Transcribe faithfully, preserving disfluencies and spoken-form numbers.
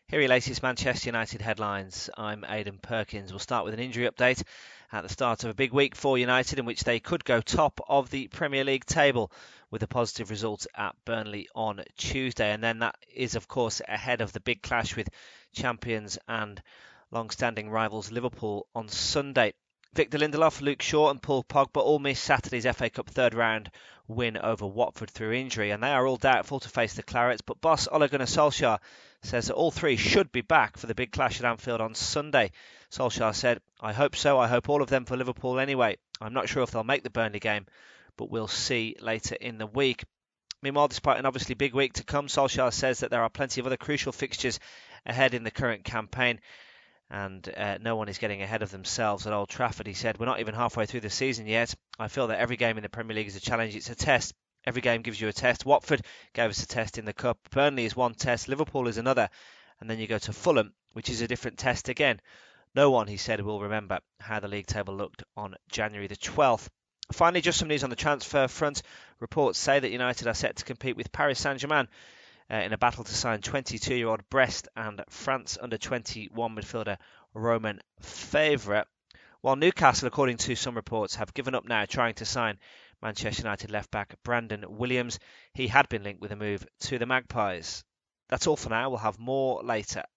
Here are your latest Manchester United headlines. I'm Aidan Perkins. We'll start with an injury update at the start of a big week for United in which they could go top of the Premier League table with a positive result at Burnley on Tuesday. And then that is, of course, ahead of the big clash with champions and long-standing rivals Liverpool on Sunday. Victor Lindelof, Luke Shaw and Paul Pogba all missed Saturday's F A Cup third round win over Watford through injury, and they are all doubtful to face the Clarets, but boss Ole Gunnar Solskjaer says that all three should be back for the big clash at Anfield on Sunday. Solskjaer said, "I hope so. I hope all of them for Liverpool anyway. I'm not sure if they'll make the Burnley game, but we'll see later in the week." Meanwhile, despite an obviously big week to come, Solskjaer says that there are plenty of other crucial fixtures ahead in the current campaign, and uh, no one is getting ahead of themselves at Old Trafford. He said, "We're not even halfway through the season yet. I feel that every game in the Premier League is a challenge. It's a test. Every game gives you a test. Watford gave us a test in the Cup. Burnley is one test. Liverpool is another. And then you go to Fulham, which is a different test again. No one," he said, "will remember how the league table looked on January the twelfth. Finally, just some news on the transfer front. Reports say that United are set to compete with Paris Saint-Germain Uh, in a battle to sign twenty-two-year-old Brest and France under twenty-one midfielder Romain Fèvre, while Newcastle, according to some reports, have given up now trying to sign Manchester United left-back Brandon Williams. He had been linked with a move to the Magpies. That's all for now. We'll have more later.